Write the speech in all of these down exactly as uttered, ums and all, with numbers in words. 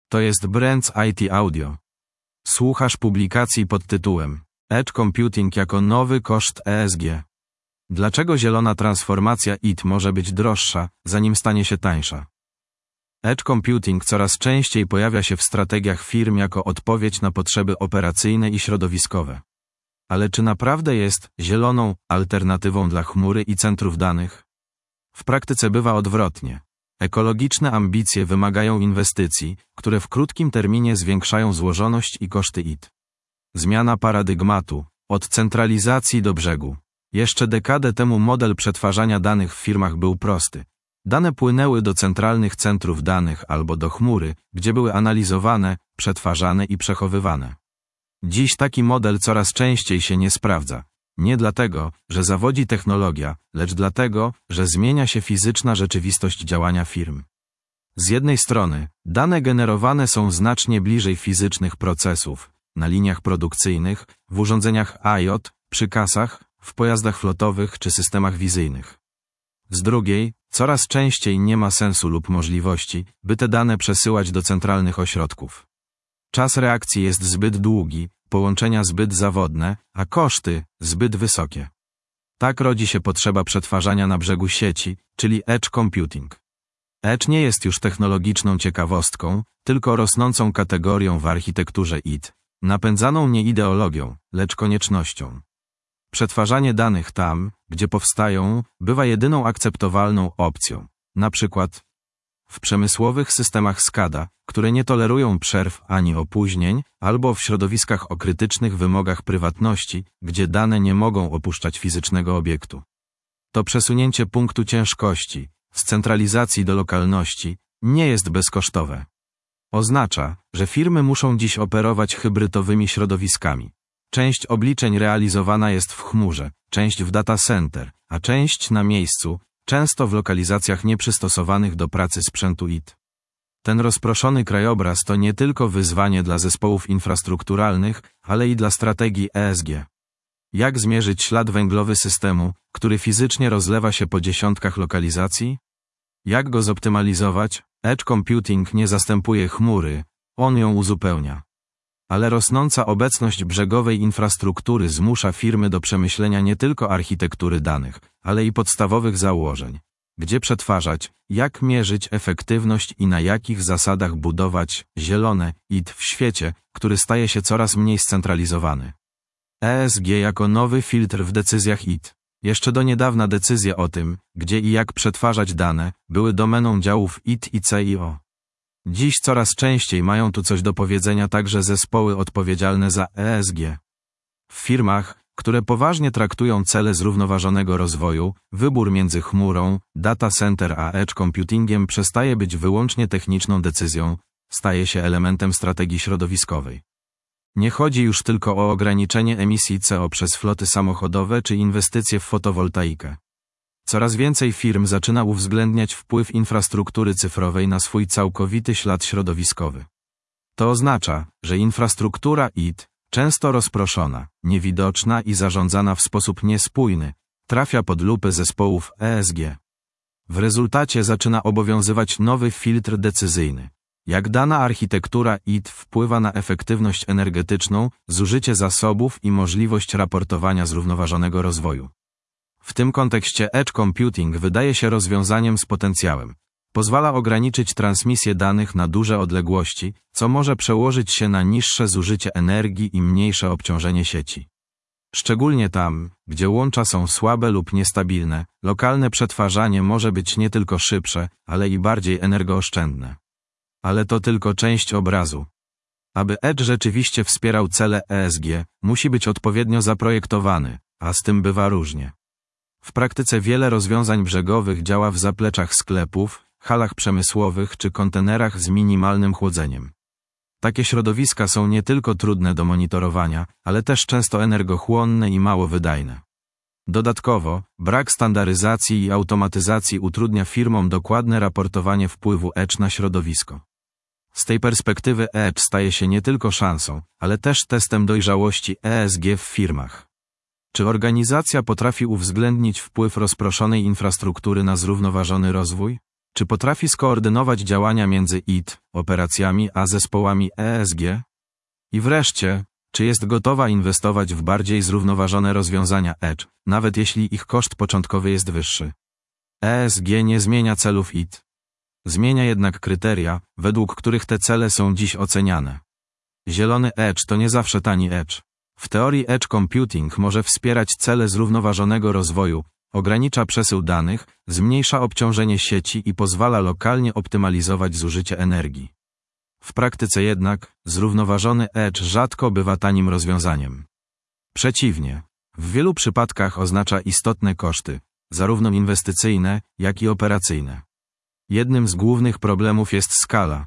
To jest Brands I T Audio. Słuchasz publikacji pod tytułem Edge Computing jako nowy koszt E S G. Dlaczego zielona transformacja I T może być droższa, zanim stanie się tańsza? Edge Computing coraz częściej pojawia się w strategiach firm jako odpowiedź na potrzeby operacyjne i środowiskowe. Ale czy naprawdę jest zieloną alternatywą dla chmury i centrów danych? W praktyce bywa odwrotnie. Ekologiczne ambicje wymagają inwestycji, które w krótkim terminie zwiększają złożoność i koszty I T. Zmiana paradygmatu, od centralizacji do brzegu. Jeszcze dekadę temu model przetwarzania danych w firmach był prosty. Dane płynęły do centralnych centrów danych albo do chmury, gdzie były analizowane, przetwarzane i przechowywane. Dziś taki model coraz częściej się nie sprawdza. Nie dlatego, że zawodzi technologia, lecz dlatego, że zmienia się fizyczna rzeczywistość działania firm. Z jednej strony, dane generowane są znacznie bliżej fizycznych procesów, na liniach produkcyjnych, w urządzeniach I O T, przy kasach, w pojazdach flotowych czy systemach wizyjnych. Z drugiej, coraz częściej nie ma sensu lub możliwości, by te dane przesyłać do centralnych ośrodków. Czas reakcji jest zbyt długi, połączenia zbyt zawodne, a koszty zbyt wysokie. Tak rodzi się potrzeba przetwarzania na brzegu sieci, czyli Edge Computing. Edge nie jest już technologiczną ciekawostką, tylko rosnącą kategorią w architekturze I T, napędzaną nie ideologią, lecz koniecznością. Przetwarzanie danych tam, gdzie powstają, bywa jedyną akceptowalną opcją, na przykład w przemysłowych systemach SCADA, które nie tolerują przerw ani opóźnień, albo w środowiskach o krytycznych wymogach prywatności, gdzie dane nie mogą opuszczać fizycznego obiektu. To przesunięcie punktu ciężkości, z centralizacji do lokalności, nie jest bezkosztowe. Oznacza, że firmy muszą dziś operować hybrydowymi środowiskami. Część obliczeń realizowana jest w chmurze, część w data center, a część na miejscu, często w lokalizacjach nieprzystosowanych do pracy sprzętu I T. Ten rozproszony krajobraz to nie tylko wyzwanie dla zespołów infrastrukturalnych, ale i dla strategii E S G. Jak zmierzyć ślad węglowy systemu, który fizycznie rozlewa się po dziesiątkach lokalizacji? Jak go zoptymalizować? Edge Computing nie zastępuje chmury, on ją uzupełnia. Ale rosnąca obecność brzegowej infrastruktury zmusza firmy do przemyślenia nie tylko architektury danych, ale i podstawowych założeń. Gdzie przetwarzać, jak mierzyć efektywność i na jakich zasadach budować zielone I T w świecie, który staje się coraz mniej scentralizowany. E S G jako nowy filtr w decyzjach I T. Jeszcze do niedawna decyzje o tym, gdzie i jak przetwarzać dane, były domeną działów I T i C I O. Dziś coraz częściej mają tu coś do powiedzenia także zespoły odpowiedzialne za E S G. W firmach, które poważnie traktują cele zrównoważonego rozwoju, wybór między chmurą, data center a edge computingiem przestaje być wyłącznie techniczną decyzją, staje się elementem strategii środowiskowej. Nie chodzi już tylko o ograniczenie emisji C O przez floty samochodowe czy inwestycje w fotowoltaikę. Coraz więcej firm zaczyna uwzględniać wpływ infrastruktury cyfrowej na swój całkowity ślad środowiskowy. To oznacza, że infrastruktura I T, często rozproszona, niewidoczna i zarządzana w sposób niespójny, trafia pod lupę zespołów E S G. W rezultacie zaczyna obowiązywać nowy filtr decyzyjny. Jak dana architektura I T wpływa na efektywność energetyczną, zużycie zasobów i możliwość raportowania zrównoważonego rozwoju. W tym kontekście Edge Computing wydaje się rozwiązaniem z potencjałem. Pozwala ograniczyć transmisję danych na duże odległości, co może przełożyć się na niższe zużycie energii i mniejsze obciążenie sieci. Szczególnie tam, gdzie łącza są słabe lub niestabilne, lokalne przetwarzanie może być nie tylko szybsze, ale i bardziej energooszczędne. Ale to tylko część obrazu. Aby Edge rzeczywiście wspierał cele E S G, musi być odpowiednio zaprojektowany, a z tym bywa różnie. W praktyce wiele rozwiązań brzegowych działa w zapleczach sklepów, halach przemysłowych czy kontenerach z minimalnym chłodzeniem. Takie środowiska są nie tylko trudne do monitorowania, ale też często energochłonne i mało wydajne. Dodatkowo, brak standaryzacji i automatyzacji utrudnia firmom dokładne raportowanie wpływu Edge na środowisko. Z tej perspektywy Edge staje się nie tylko szansą, ale też testem dojrzałości E S G w firmach. Czy organizacja potrafi uwzględnić wpływ rozproszonej infrastruktury na zrównoważony rozwój? Czy potrafi skoordynować działania między I T, operacjami a zespołami E S G? I wreszcie, czy jest gotowa inwestować w bardziej zrównoważone rozwiązania Edge, nawet jeśli ich koszt początkowy jest wyższy? E S G nie zmienia celów I T. Zmienia jednak kryteria, według których te cele są dziś oceniane. Zielony Edge to nie zawsze tani Edge. W teorii Edge Computing może wspierać cele zrównoważonego rozwoju, ogranicza przesył danych, zmniejsza obciążenie sieci i pozwala lokalnie optymalizować zużycie energii. W praktyce jednak, zrównoważony Edge rzadko bywa tanim rozwiązaniem. Przeciwnie, w wielu przypadkach oznacza istotne koszty, zarówno inwestycyjne, jak i operacyjne. Jednym z głównych problemów jest skala.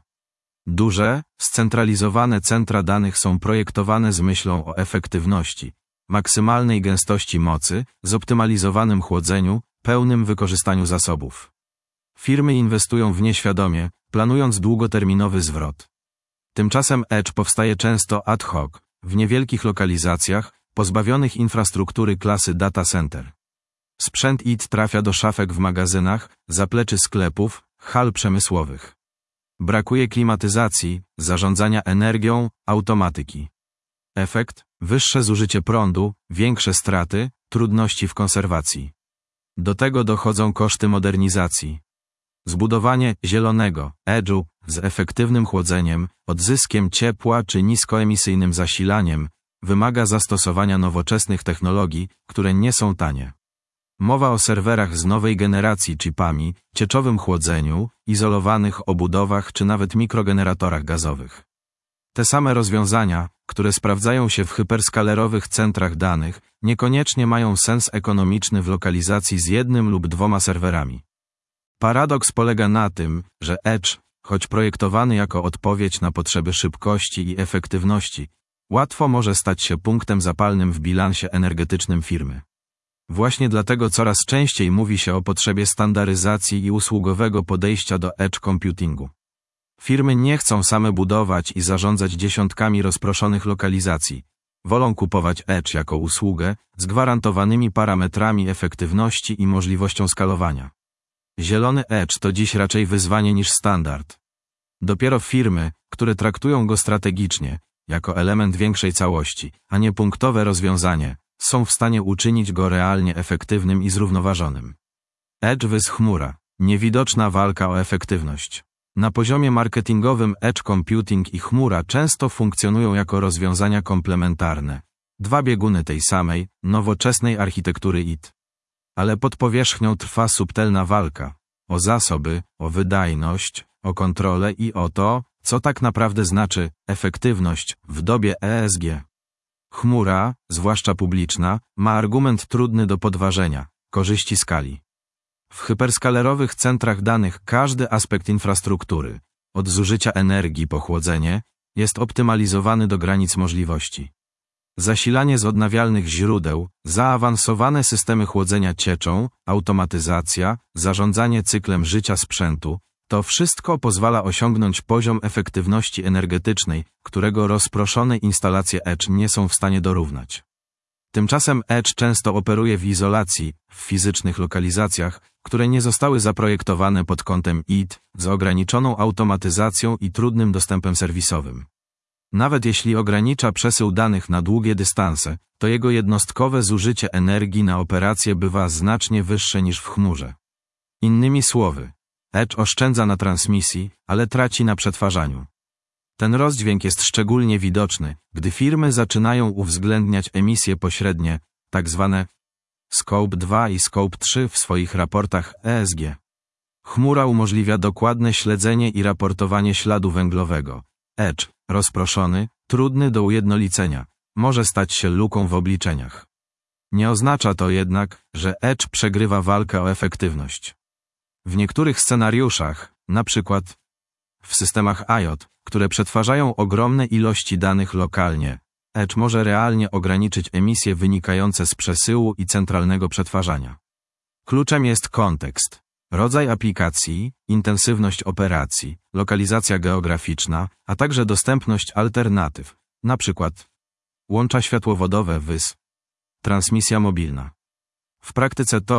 Duże, scentralizowane centra danych są projektowane z myślą o efektywności, maksymalnej gęstości mocy, zoptymalizowanym chłodzeniu, pełnym wykorzystaniu zasobów. Firmy inwestują w nie świadomie, planując długoterminowy zwrot. Tymczasem Edge powstaje często ad hoc, w niewielkich lokalizacjach, pozbawionych infrastruktury klasy data center. Sprzęt I T trafia do szafek w magazynach, zapleczy sklepów, hal przemysłowych. Brakuje klimatyzacji, zarządzania energią, automatyki. Efekt? Wyższe zużycie prądu, większe straty, trudności w konserwacji. Do tego dochodzą koszty modernizacji. Zbudowanie zielonego Edge'u z efektywnym chłodzeniem, odzyskiem ciepła czy niskoemisyjnym zasilaniem wymaga zastosowania nowoczesnych technologii, które nie są tanie. Mowa o serwerach z nowej generacji chipami, cieczowym chłodzeniu, izolowanych obudowach czy nawet mikrogeneratorach gazowych. Te same rozwiązania, które sprawdzają się w hyperskalerowych centrach danych, niekoniecznie mają sens ekonomiczny w lokalizacji z jednym lub dwoma serwerami. Paradoks polega na tym, że Edge, choć projektowany jako odpowiedź na potrzeby szybkości i efektywności, łatwo może stać się punktem zapalnym w bilansie energetycznym firmy. Właśnie dlatego coraz częściej mówi się o potrzebie standaryzacji i usługowego podejścia do Edge Computingu. Firmy nie chcą same budować i zarządzać dziesiątkami rozproszonych lokalizacji. Wolą kupować Edge jako usługę z gwarantowanymi parametrami efektywności i możliwością skalowania. Zielony Edge to dziś raczej wyzwanie niż standard. Dopiero firmy, które traktują go strategicznie, jako element większej całości, a nie punktowe rozwiązanie, są w stanie uczynić go realnie efektywnym i zrównoważonym. Edge vs chmura. Niewidoczna walka o efektywność. Na poziomie marketingowym Edge Computing i chmura często funkcjonują jako rozwiązania komplementarne. Dwa bieguny tej samej, nowoczesnej architektury I T. Ale pod powierzchnią trwa subtelna walka. O zasoby, o wydajność, o kontrolę i o to, co tak naprawdę znaczy efektywność w dobie E S G. Chmura, zwłaszcza publiczna, ma argument trudny do podważenia – korzyści skali. W hyperskalerowych centrach danych każdy aspekt infrastruktury, od zużycia energii po chłodzenie, jest optymalizowany do granic możliwości. Zasilanie z odnawialnych źródeł, zaawansowane systemy chłodzenia cieczą, automatyzacja, zarządzanie cyklem życia sprzętu, to wszystko pozwala osiągnąć poziom efektywności energetycznej, którego rozproszone instalacje Edge nie są w stanie dorównać. Tymczasem Edge często operuje w izolacji, w fizycznych lokalizacjach, które nie zostały zaprojektowane pod kątem I T, z ograniczoną automatyzacją i trudnym dostępem serwisowym. Nawet jeśli ogranicza przesył danych na długie dystanse, to jego jednostkowe zużycie energii na operację bywa znacznie wyższe niż w chmurze. Innymi słowy, Edge oszczędza na transmisji, ale traci na przetwarzaniu. Ten rozdźwięk jest szczególnie widoczny, gdy firmy zaczynają uwzględniać emisje pośrednie, tak zwane Scope dwa i Scope trzy w swoich raportach E S G. Chmura umożliwia dokładne śledzenie i raportowanie śladu węglowego. Edge, rozproszony, trudny do ujednolicenia, może stać się luką w obliczeniach. Nie oznacza to jednak, że Edge przegrywa walkę o efektywność. W niektórych scenariuszach, na przykład w systemach I O T, które przetwarzają ogromne ilości danych lokalnie, Edge może realnie ograniczyć emisje wynikające z przesyłu i centralnego przetwarzania. Kluczem jest kontekst, rodzaj aplikacji, intensywność operacji, lokalizacja geograficzna, a także dostępność alternatyw, na przykład łącza światłowodowe W Y S, transmisja mobilna. W praktyce to,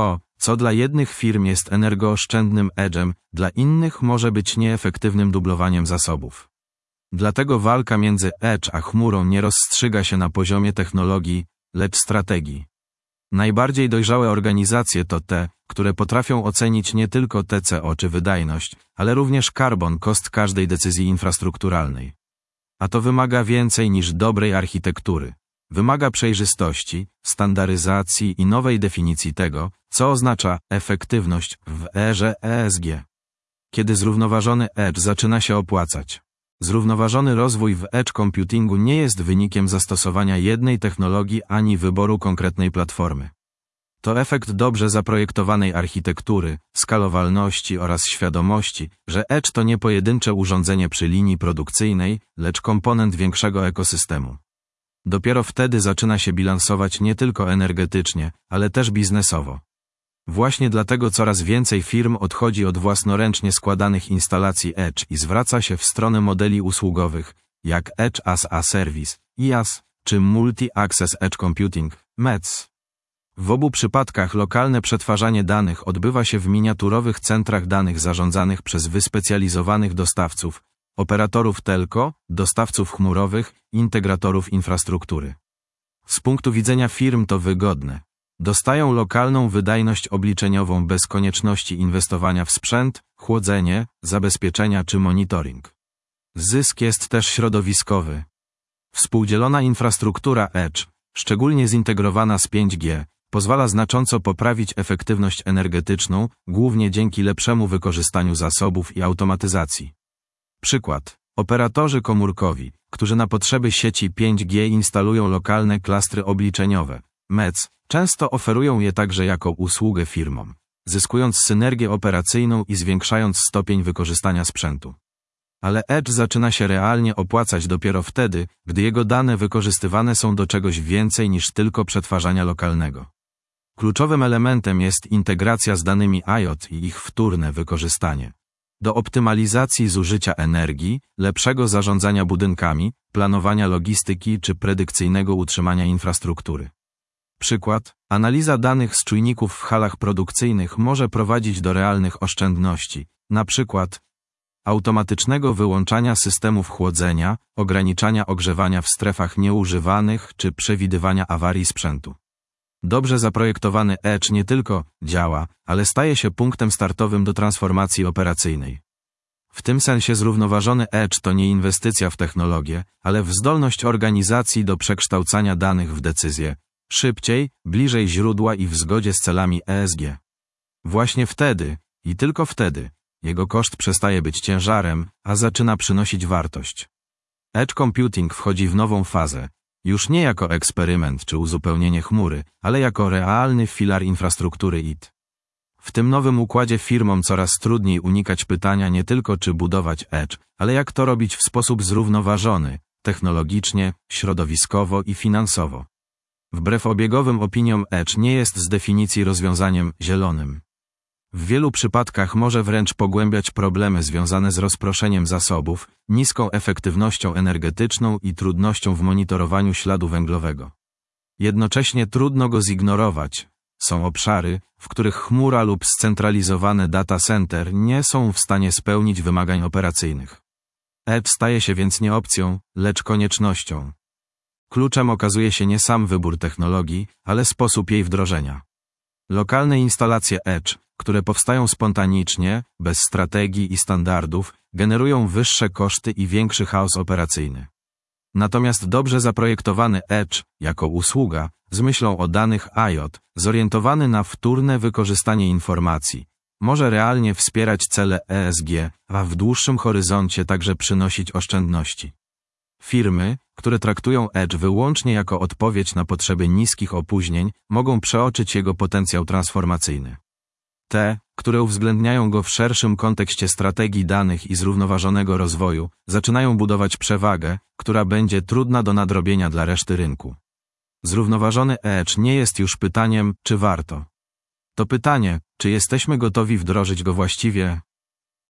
Co dla jednych firm jest energooszczędnym edge'em, dla innych może być nieefektywnym dublowaniem zasobów. Dlatego walka między edge a chmurą nie rozstrzyga się na poziomie technologii, lecz strategii. Najbardziej dojrzałe organizacje to te, które potrafią ocenić nie tylko T C O czy wydajność, ale również carbon cost każdej decyzji infrastrukturalnej. A to wymaga więcej niż dobrej architektury. Wymaga przejrzystości, standaryzacji i nowej definicji tego, co oznacza efektywność w erze E S G. Kiedy zrównoważony edge zaczyna się opłacać. Zrównoważony rozwój w edge computingu nie jest wynikiem zastosowania jednej technologii ani wyboru konkretnej platformy. To efekt dobrze zaprojektowanej architektury, skalowalności oraz świadomości, że edge to nie pojedyncze urządzenie przy linii produkcyjnej, lecz komponent większego ekosystemu. Dopiero wtedy zaczyna się bilansować nie tylko energetycznie, ale też biznesowo. Właśnie dlatego coraz więcej firm odchodzi od własnoręcznie składanych instalacji edge i zwraca się w stronę modeli usługowych, jak Edge as a Service, I aaS, czy Multi-Access Edge Computing, M E C. W obu przypadkach lokalne przetwarzanie danych odbywa się w miniaturowych centrach danych zarządzanych przez wyspecjalizowanych dostawców, operatorów telco, dostawców chmurowych, integratorów infrastruktury. Z punktu widzenia firm to wygodne. Dostają lokalną wydajność obliczeniową bez konieczności inwestowania w sprzęt, chłodzenie, zabezpieczenia czy monitoring. Zysk jest też środowiskowy. Współdzielona infrastruktura edge, szczególnie zintegrowana z pięć G, pozwala znacząco poprawić efektywność energetyczną, głównie dzięki lepszemu wykorzystaniu zasobów i automatyzacji. Przykład. Operatorzy komórkowi, którzy na potrzeby sieci pięć G instalują lokalne klastry obliczeniowe, M E C, często oferują je także jako usługę firmom, zyskując synergię operacyjną i zwiększając stopień wykorzystania sprzętu. Ale edge zaczyna się realnie opłacać dopiero wtedy, gdy jego dane wykorzystywane są do czegoś więcej niż tylko przetwarzania lokalnego. Kluczowym elementem jest integracja z danymi IoT i ich wtórne wykorzystanie. Do optymalizacji zużycia energii, lepszego zarządzania budynkami, planowania logistyki czy predykcyjnego utrzymania infrastruktury. Przykład. Analiza danych z czujników w halach produkcyjnych może prowadzić do realnych oszczędności, na przykład automatycznego wyłączania systemów chłodzenia, ograniczania ogrzewania w strefach nieużywanych czy przewidywania awarii sprzętu. Dobrze zaprojektowany edge nie tylko działa, ale staje się punktem startowym do transformacji operacyjnej. W tym sensie zrównoważony edge to nie inwestycja w technologię, ale w zdolność organizacji do przekształcania danych w decyzje, szybciej, bliżej źródła i w zgodzie z celami E S G. Właśnie wtedy, i tylko wtedy, jego koszt przestaje być ciężarem, a zaczyna przynosić wartość. Edge computing wchodzi w nową fazę, już nie jako eksperyment czy uzupełnienie chmury, ale jako realny filar infrastruktury I T. W tym nowym układzie firmom coraz trudniej unikać pytania nie tylko czy budować edge, ale jak to robić w sposób zrównoważony, technologicznie, środowiskowo i finansowo. Wbrew obiegowym opiniom edge nie jest z definicji rozwiązaniem zielonym. W wielu przypadkach może wręcz pogłębiać problemy związane z rozproszeniem zasobów, niską efektywnością energetyczną i trudnością w monitorowaniu śladu węglowego. Jednocześnie trudno go zignorować. Są obszary, w których chmura lub scentralizowane data center nie są w stanie spełnić wymagań operacyjnych. Edge staje się więc nie opcją, lecz koniecznością. Kluczem okazuje się nie sam wybór technologii, ale sposób jej wdrożenia. Lokalne instalacje edge, które powstają spontanicznie, bez strategii i standardów, generują wyższe koszty i większy chaos operacyjny. Natomiast dobrze zaprojektowany edge, jako usługa, z myślą o danych IoT, zorientowany na wtórne wykorzystanie informacji, może realnie wspierać cele E S G, a w dłuższym horyzoncie także przynosić oszczędności. Firmy, które traktują edge wyłącznie jako odpowiedź na potrzeby niskich opóźnień, mogą przeoczyć jego potencjał transformacyjny. Te, które uwzględniają go w szerszym kontekście strategii danych i zrównoważonego rozwoju, zaczynają budować przewagę, która będzie trudna do nadrobienia dla reszty rynku. Zrównoważony edge nie jest już pytaniem, czy warto. To pytanie, czy jesteśmy gotowi wdrożyć go właściwie,